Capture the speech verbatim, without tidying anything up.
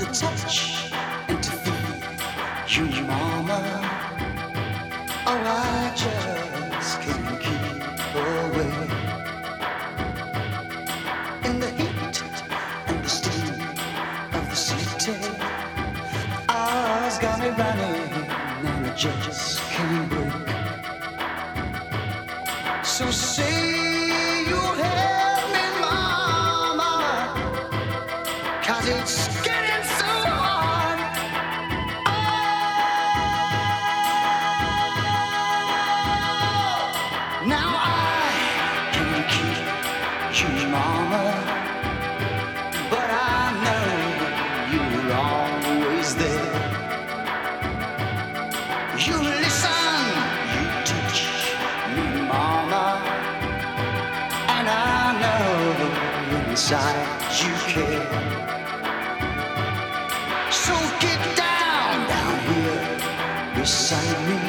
touch and to feel you, mama. Oh, I just can't keep away. In the heat and the steam of the city, eyes got me running and I just can't break. So say you'll help me, mama, 'cause it's getting so hard. Oh, now I can keep you, mama, but I know you're always there. You listen, you teach me, mama, and I know inside you care. So get down, down here beside me.